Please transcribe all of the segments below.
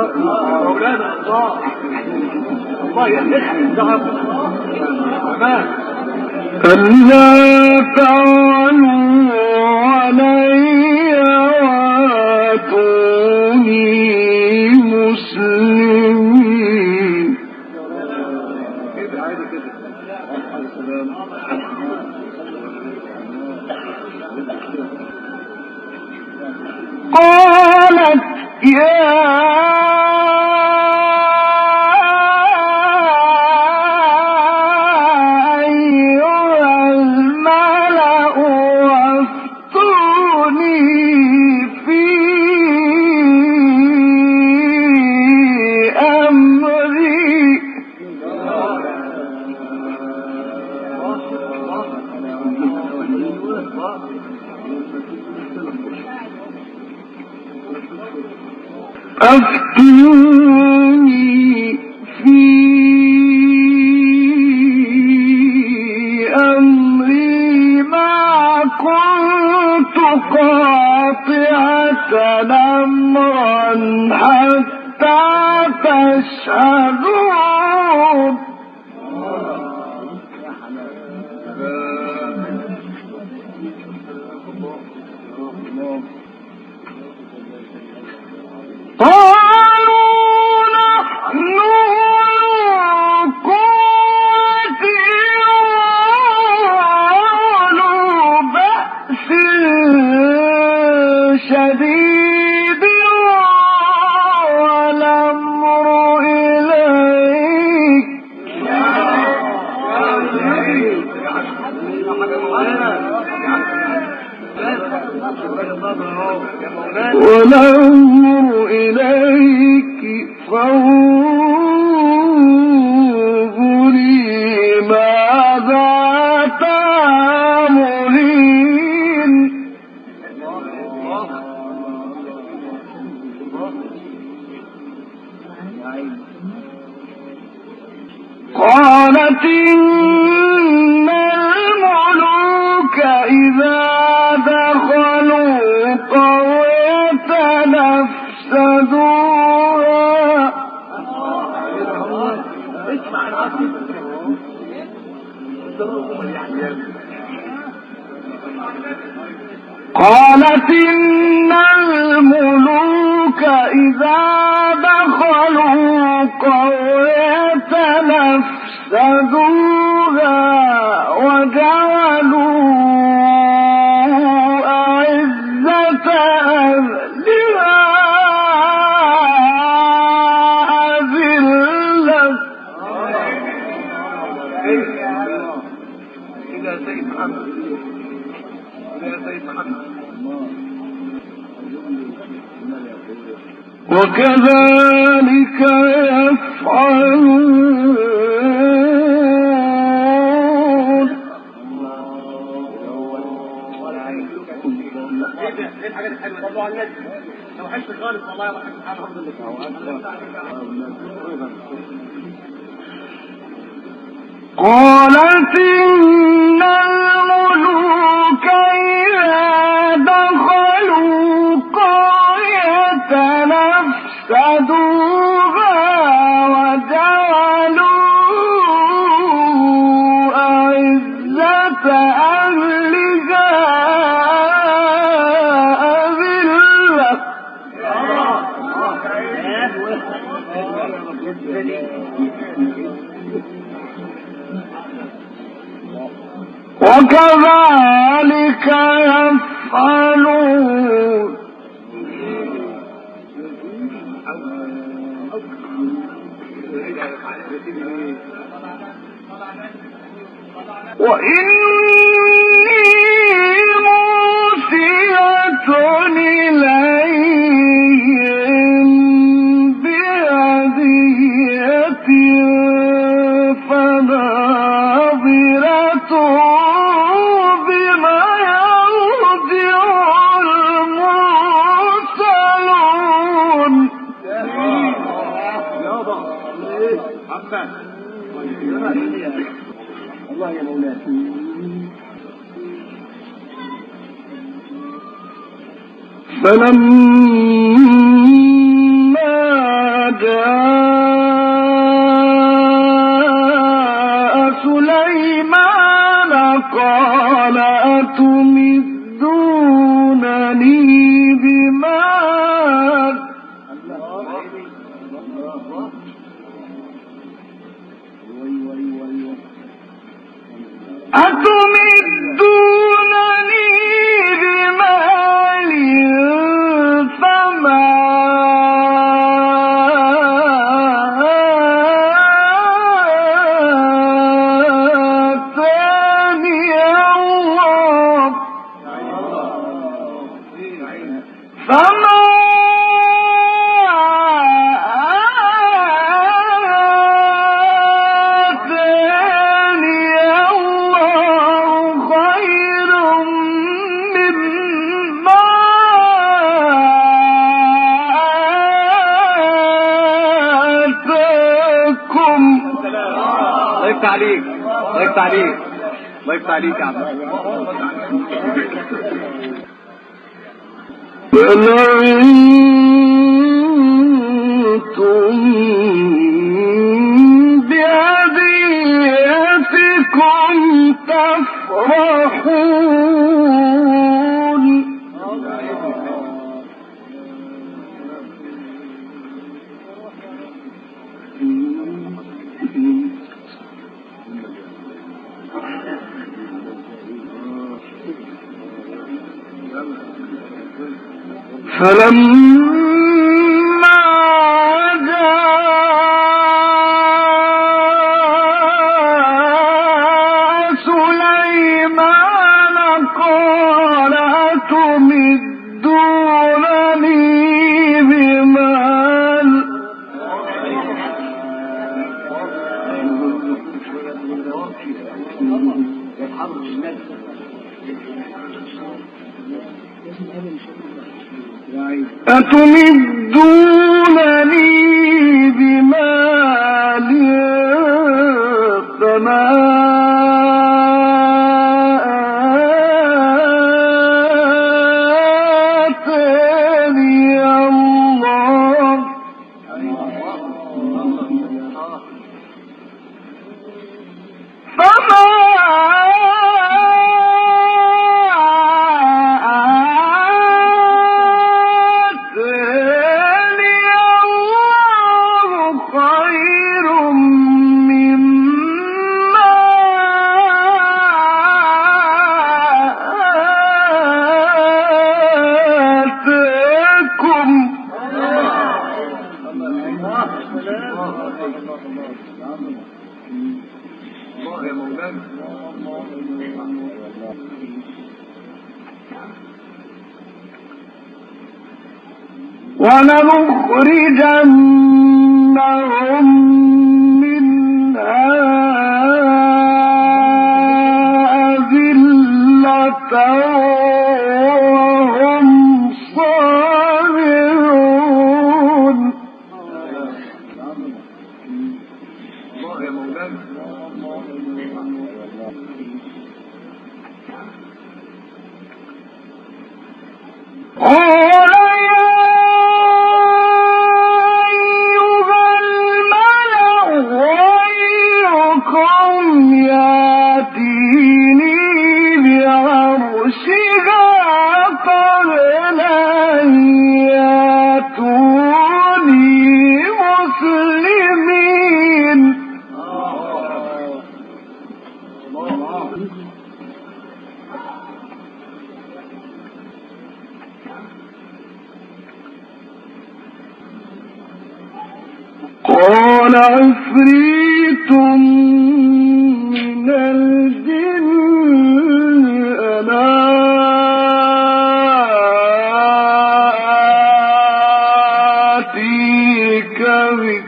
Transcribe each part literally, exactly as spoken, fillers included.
مولانا الله الله يحفظك الذهب تمام. ألا تعلوا علي واتوني مسلمين. قالت يا أفتوني في أمري ما كنت قاطعة أمرا حتى تشهدون. قالوا نحن أولو بأس شديد والأمر إليك. والأمر إليك فانظري ماذا تأمرين. قالت إن الملوك إذا دخلوا قرية أفسدوها. قالت إن الملوك إذا دخلوا قرية أفسدوها وجعلوا أعزة أهلها أذلة. إلى سيد محمد إلى سيد محمد. وكذلك يفعلون. ايه الحاجات الحلوه برضه على النت لو حشت خالص والله يا رحمه الحمد لله. قالت إن الملوك إذا دخلوا قرية أفسدوها وجعلوا أعزة أهلها أذلة. وكذلك يفعلون. وإني مرسلة إليهم بهدية فناظرة بما يرجع المرسلون. الله يا مولانا. فلما جاء سليمان قال أتمدونني بمال أتمدونني بمال فما آتاني الله فما الله يفتح عليك الله يفتح عليك الله يفتح عليك يا عم. فلنتم بهديتكم تفرحون فلما جاء سليمان قال أتمدونني بمال أتمدونني بمال فما آتاني الله فما ولنخرجنهم منها أذلة وهم صاغرون قال ياتيني بعرشها قبل أن ياتوني مسلمين قال عفريت من الجن أنا آتيك به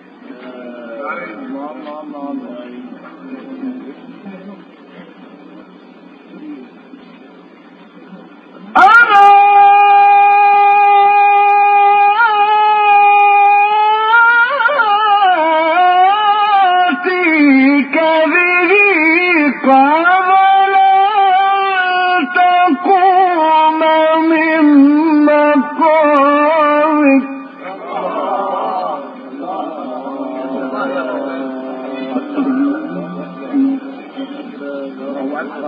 أنا آتيك به قبل أن تقوم من مقامك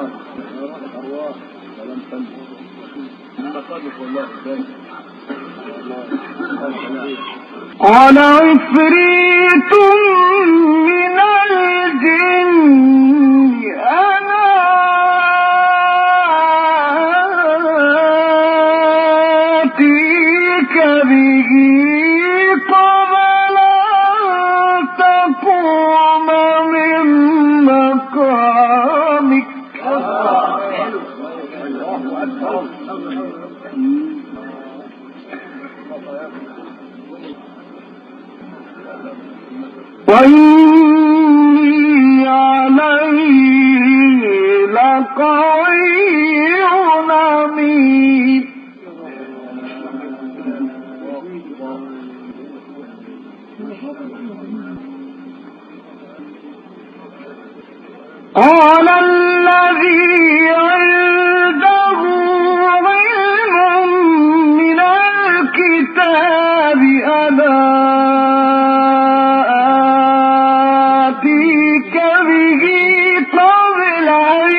قال عفريت من الجن أنا آتيك به قبل أن تقوم من مقامك. وإني عليه لقوي أمين. قال الذي عنده علم من الكتاب أنا آتيك به قبل أن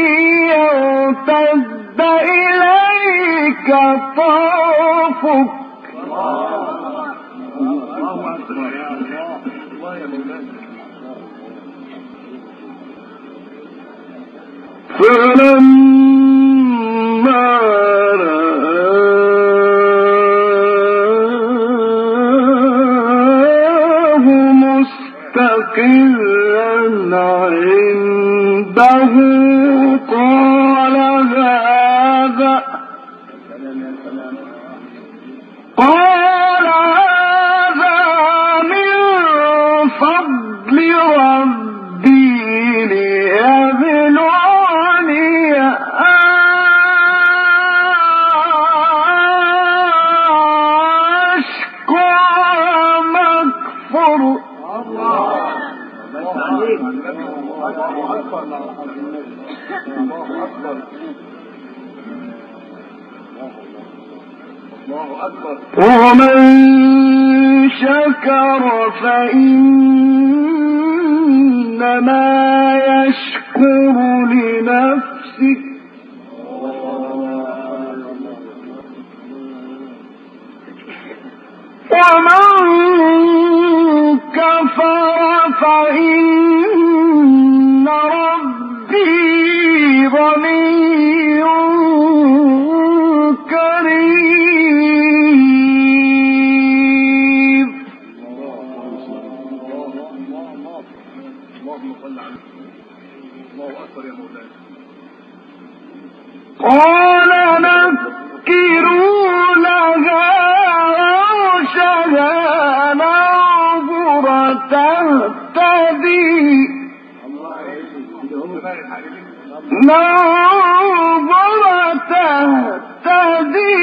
يرتد إليك طرفك. فلما رآه مستقرا عنده قال هذا قال هذا من فضل ربي ليبلوني أشكر أم أكفر. ومن شكر فإنما يشكر لنفسه ومن كفر فإن ربي غني كريم. قال نكروا لها عرشها ننظر تهتدي ننظر تهتدي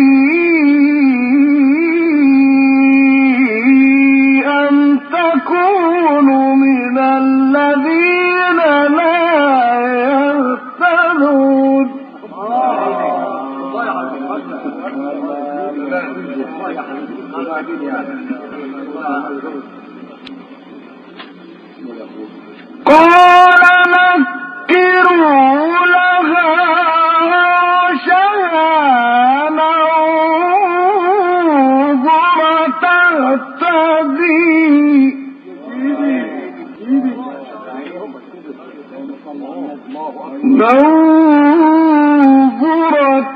أم تكون من الذين لا يهتدون. قال نكروا لها عرشها ننظر تهتدي ننظر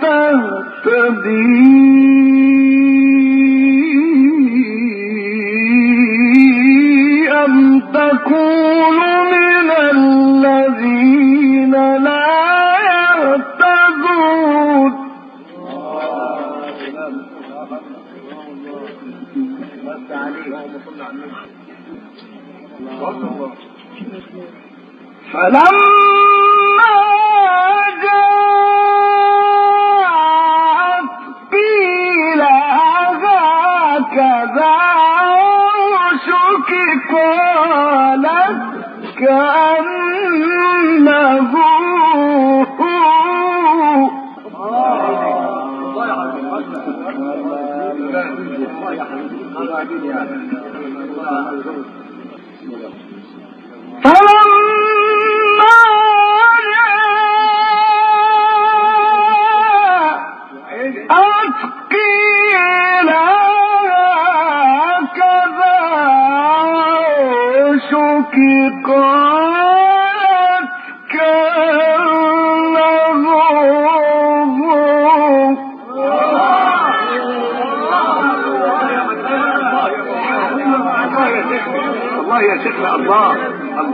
تهتدي أم تكون من الذين لا يهتدون. فلما جاءت قيل هكذا عرشك قالت كأنه فلما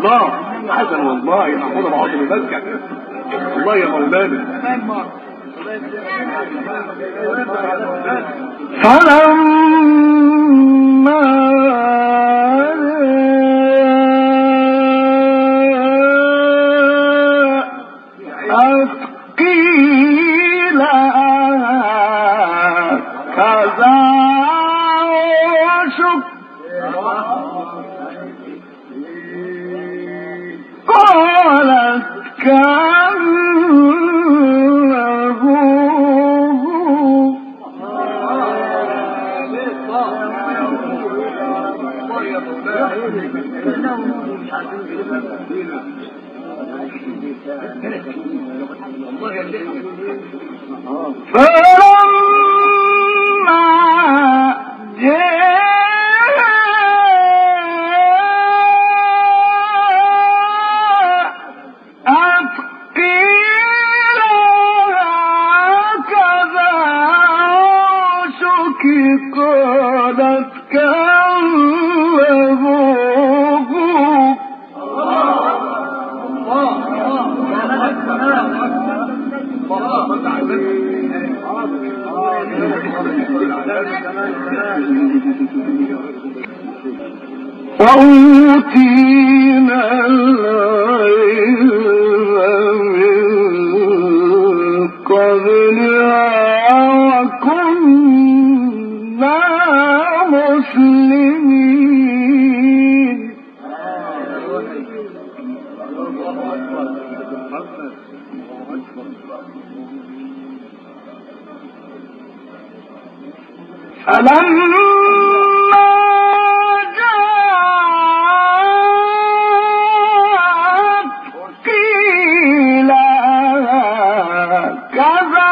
الله حسن والله يا محمود ابو عاصم يبكى والله يا مولانا. فلما قيل كذا وشك قالت كذبوا فلما جاءت قيل هكذا شكي قالت كذبوا وأوتينا العلم من قبلها وكنا مسلمين. فلما جاءت قيل كذا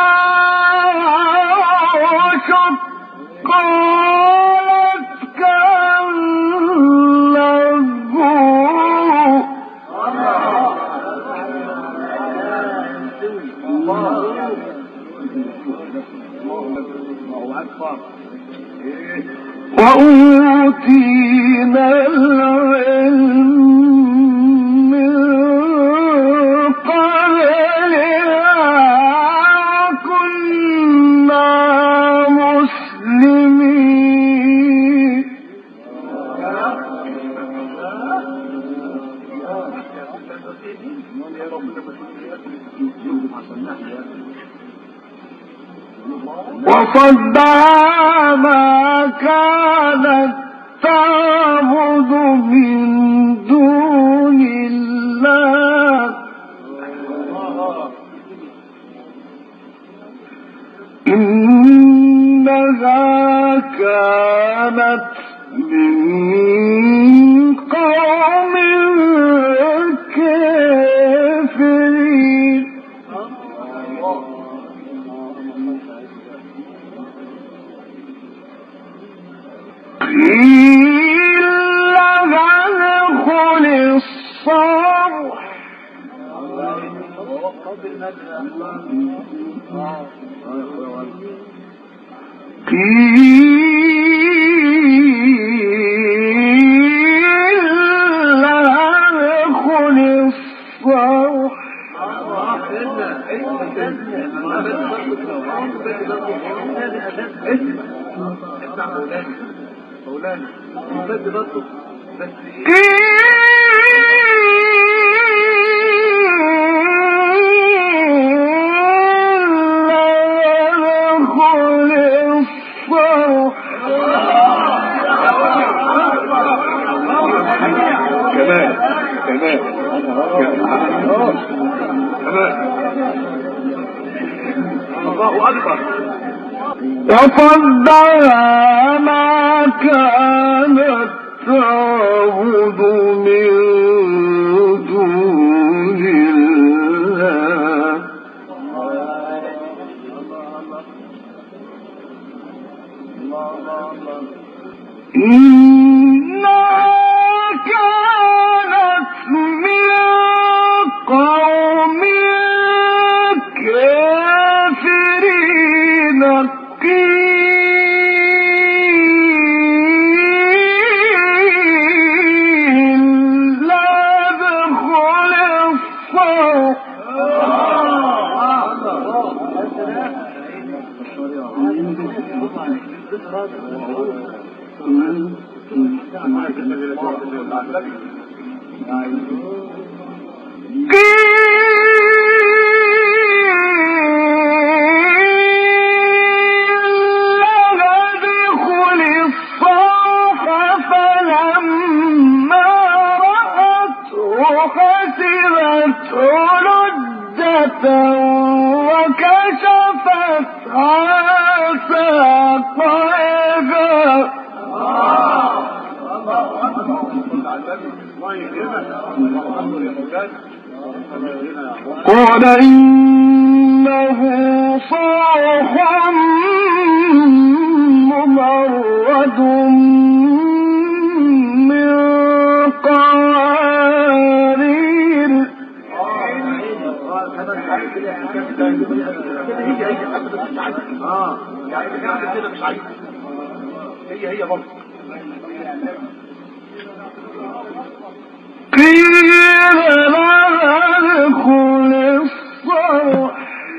وشك قالت كذبوا وأوتينا العلم من قبلها كنا مسلمين. وصدها ما كانت تعبد من دون الله إنها كانت من قوم كافرين. قيل لها ادخل الصرح قيل لها ادخل الصرح مولانا بس برضه بس كمان كمان كمان الله أكبر. وصدها ما كانت تعبد من دون الله إنها كانت من قوم كافرين. قيل لا قال إنه صرح ممرد من قوارير. هي هي برضه قيل لها ادخل الصرح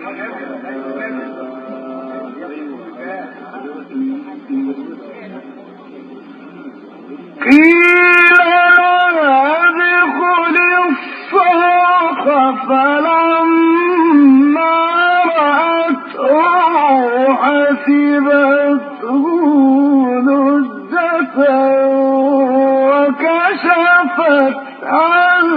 قيل لها ادخل الصرح فلما رأته حسبته لجة وكشفت عن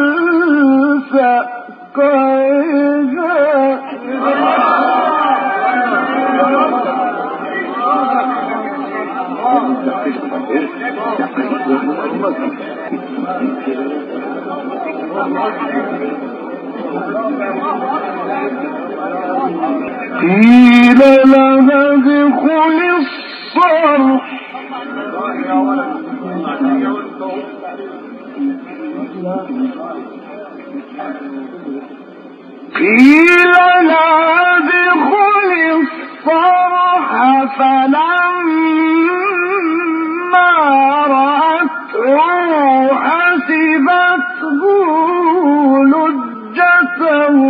ساقيها. قيل لها ادخل الصرح قيل لها ادخل الصرح فلما رأته حسبته لجة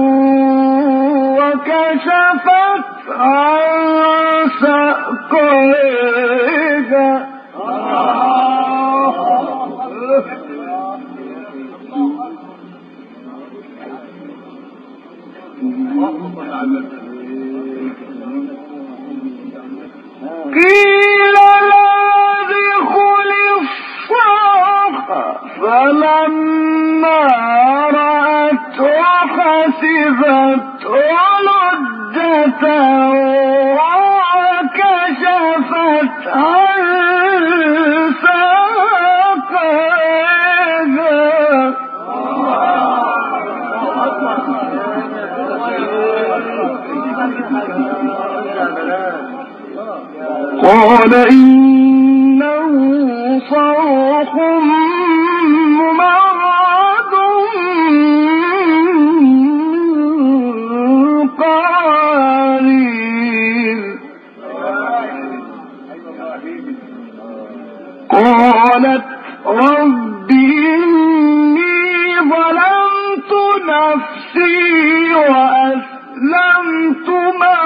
وكشفت عن ساقيها. قيل لا ادخل الصرح فلما رأته حسبته لجة وكشفت عن ساقيها. قال إنه صرح ممرد من قوارير. قالت رب إني ظلمت نفسي وأسلمت مع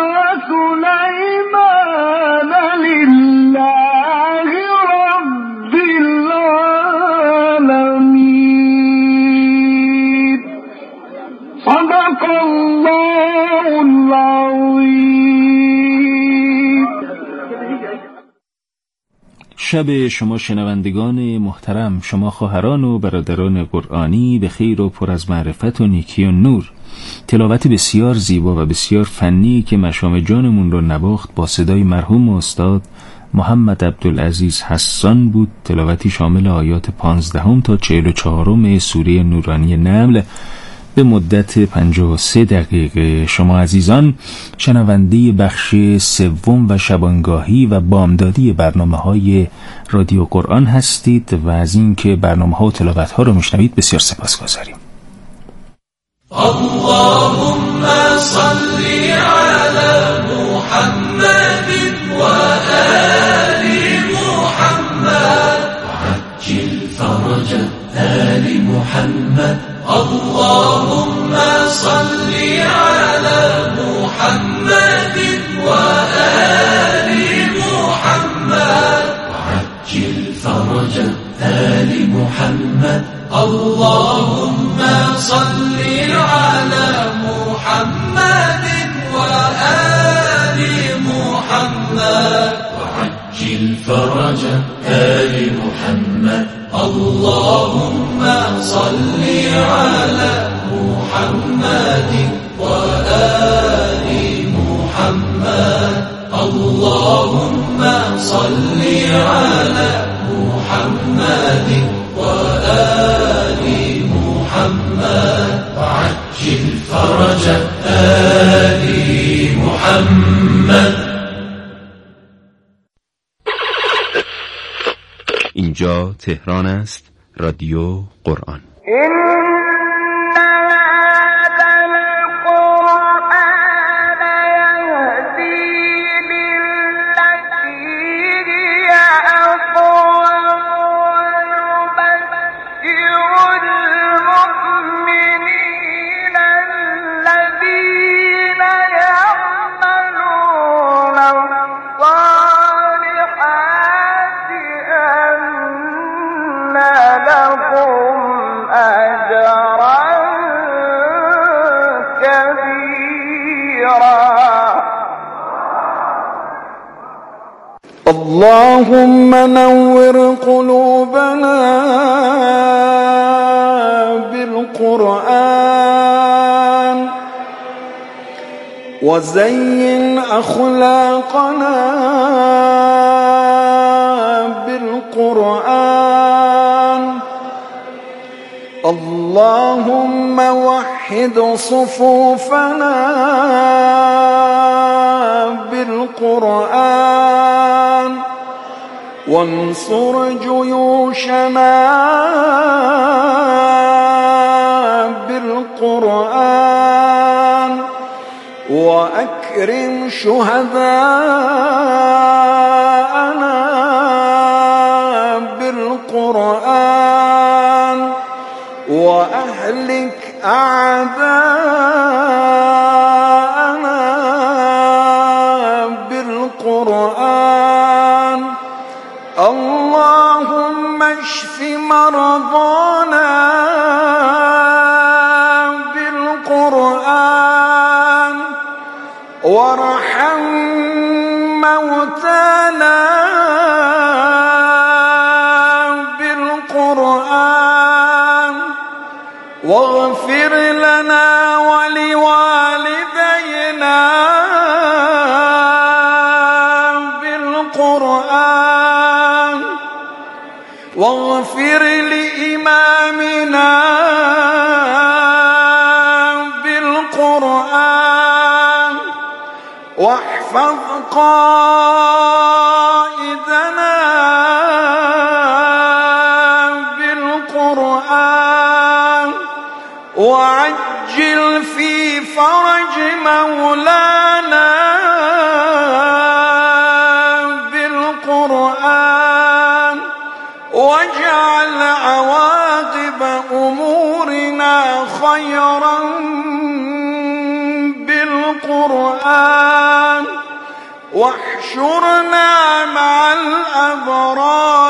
سليمان لله رب العالمين. صدق الله العظيم. شب شما شنوندگان محترم، شما خواهران و برادران قرآنی به خیر و پر از معرفت و نیکی و نور. تلاوت بسیار زیبا و بسیار فنی که مشام جانمون رو نواخت با صدای مرحوم استاد محمد عبدالعزیز حسان بود. تلاوتی شامل آیات پانزدهم تا چهل و چهارم سوره نورانی نمل به مدت پنجاه و سه دقیقه. شما عزیزان شنونده بخش سوم و شبانگاهی و بامدادی برنامه‌های رادیو قرآن هستید و از اینکه برنامه‌ها و تلاوت‌ها رو میشنوید بسیار سپاسگزاریم. اللهم صل على محمد وآل محمد وعجل فرج آل محمد. اللهم صل على محمد وآل محمد اللهم صل على محمد وآل محمد وعجل فرج آل محمد. اللهم صل على محمد وآل محمد. اللهم صل على محمد وآل محمد وعجل فرج آل محمد. اینجا تهران است، رادیو قرآن. اللهم نور قلوبنا بالقرآن وزين أخلاقنا بالقرآن. اللهم وحد صفوفنا بالقرآن وانصر جيوشنا بالقرآن وأكرم شهداءنا بالقرآن وأهلك أعداءنا بالقرآن. اللهم اشف مرضانا بالقرآن وارحم موتانا بالقرآن واغفر لنا ولوالدينا بالقرآن واغفر لإمامنا بالقرآن واحفظ قائدنا بالقرآن وعجل في فرج مولانا بالقرآن واجعل عواقب أمورنا خيرا بالقرآن واحشرنا مع الأبرار